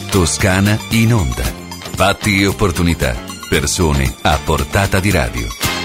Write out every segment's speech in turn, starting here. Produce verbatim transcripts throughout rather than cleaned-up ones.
Toscana in onda. Fatti e opportunità. Persone a portata di radio.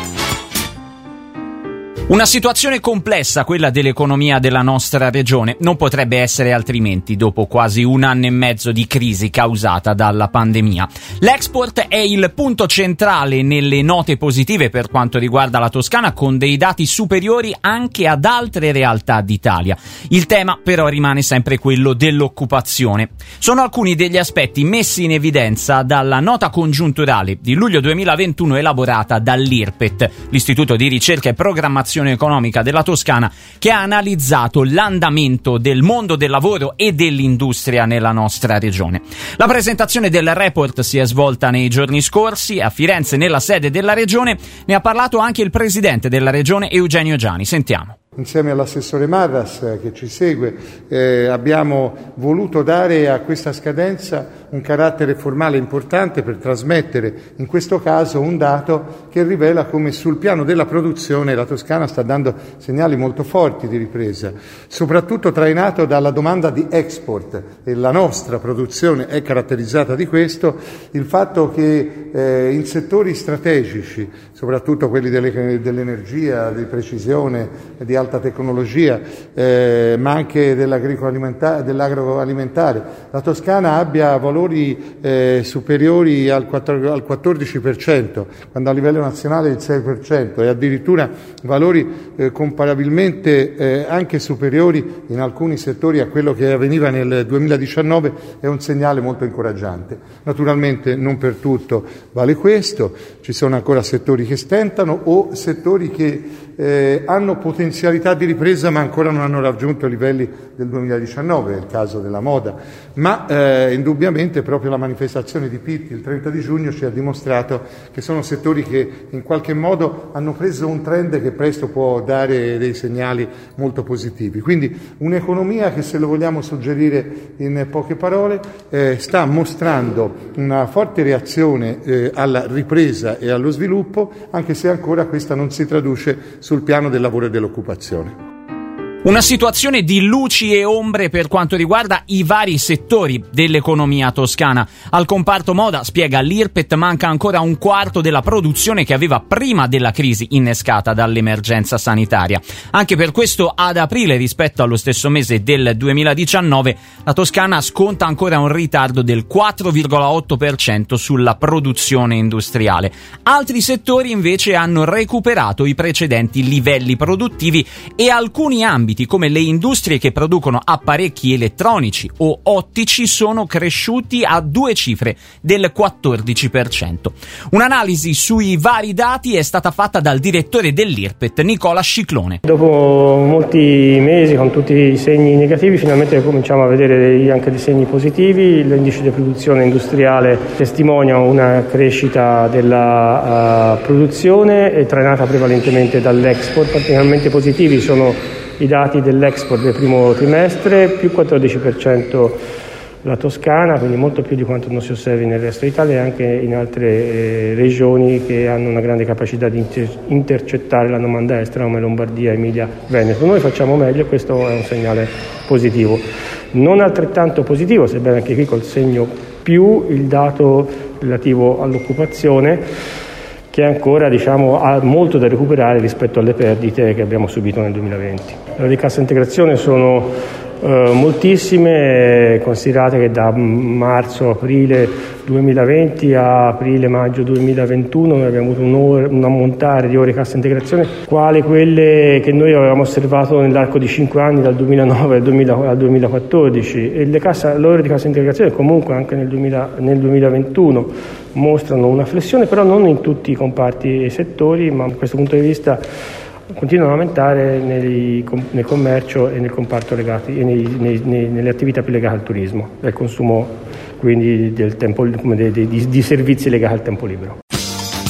Una situazione complessa, quella dell'economia della nostra regione. Non potrebbe essere altrimenti dopo quasi un anno e mezzo di crisi causata dalla pandemia. L'export è il punto centrale nelle note positive per quanto riguarda la Toscana, con dei dati superiori anche ad altre realtà d'Italia. Il tema però rimane sempre quello dell'occupazione. Sono alcuni degli aspetti messi in evidenza dalla nota congiunturale di luglio duemilaventuno elaborata dall'I R P E T, l'Istituto di Ricerca e Programmazione Economica della Toscana, che ha analizzato l'andamento del mondo del lavoro e dell'industria nella nostra regione. La presentazione del report si è svolta nei giorni scorsi a Firenze, nella sede della regione. Ne ha parlato anche il presidente della regione, Eugenio Giani. Sentiamo. Insieme all'assessore Marras che ci segue eh, abbiamo voluto dare a questa scadenza un carattere formale importante per trasmettere in questo caso un dato che rivela come sul piano della produzione la Toscana sta dando segnali molto forti di ripresa, soprattutto trainato dalla domanda di export, e la nostra produzione è caratterizzata di questo, il fatto che eh, in settori strategici, soprattutto quelli delle, dell'energia, di precisione, di alta tecnologia, eh, ma anche dell'agroalimentare, dell'agroalimentare, la Toscana abbia valori eh, superiori al quattordici per cento, quando a livello nazionale il sei per cento, e addirittura valori eh, comparabilmente eh, anche superiori in alcuni settori a quello che avveniva nel duemiladiciannove, è un segnale molto incoraggiante. Naturalmente non per tutto vale questo, ci sono ancora settori che stentano o settori che eh, hanno potenzialità di ripresa ma ancora non hanno raggiunto i livelli del duemiladiciannove, è il caso della moda, ma eh, indubbiamente proprio la manifestazione di Pitti il trenta di giugno ci ha dimostrato che sono settori che in qualche modo hanno preso un trend che presto può dare dei segnali molto positivi. Quindi un'economia che, se lo vogliamo suggerire in poche parole, eh, sta mostrando una forte reazione eh, alla ripresa e allo sviluppo, anche se ancora questa non si traduce sul piano del lavoro e dell'occupazione. Una situazione di luci e ombre per quanto riguarda i vari settori dell'economia toscana. Al comparto moda, spiega l'I R P E T, manca ancora un quarto della produzione che aveva prima della crisi innescata dall'emergenza sanitaria. Anche per questo, ad aprile, rispetto allo stesso mese del duemiladiciannove, la Toscana sconta ancora un ritardo del quattro virgola otto per cento sulla produzione industriale. Altri settori invece hanno recuperato i precedenti livelli produttivi, e alcuni ambiti come le industrie che producono apparecchi elettronici o ottici sono cresciuti a due cifre del quattordici per cento. Un'analisi sui vari dati è stata fatta dal direttore dell'I R P E T, Nicola Sciclone. Dopo molti mesi con tutti i segni negativi, finalmente cominciamo a vedere anche dei segni positivi. L'indice di produzione industriale testimonia una crescita della uh, produzione, trainata prevalentemente dall'export. Particolarmente positivi sono i dati dell'export del primo trimestre, più quattordici per cento la Toscana, quindi molto più di quanto non si osservi nel resto d'Italia e anche in altre eh, regioni che hanno una grande capacità di inter- intercettare la domanda estera, come Lombardia, Emilia, Veneto. Noi facciamo meglio e questo è un segnale positivo. Non altrettanto positivo, sebbene anche qui col segno più, il dato relativo all'occupazione, che ancora diciamo, ha molto da recuperare rispetto alle perdite che abbiamo subito nel duemilaventi. Le di cassa integrazione sono eh, moltissime, considerate che da marzo-aprile duemilaventi a aprile-maggio duemilaventuno noi abbiamo avuto un, ore, un ammontare di ore di cassa integrazione quale quelle che noi avevamo osservato nell'arco di cinque anni, dal duemilanove al, duemila, al duemilaquattordici, e le, cassa, le ore di cassa integrazione comunque anche nel, duemila, nel duemilaventuno mostrano una flessione, però non in tutti i comparti e settori, ma da questo punto di vista continuano a aumentare nei, nel commercio e nel comparto legati, e nei, nei, nei, nelle attività più legate al turismo, del consumo, quindi del tempo, come di, di, di servizi legati al tempo libero.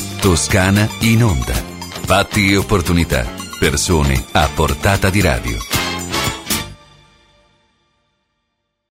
Toscana in onda. Fatti e opportunità. Persone a portata di radio.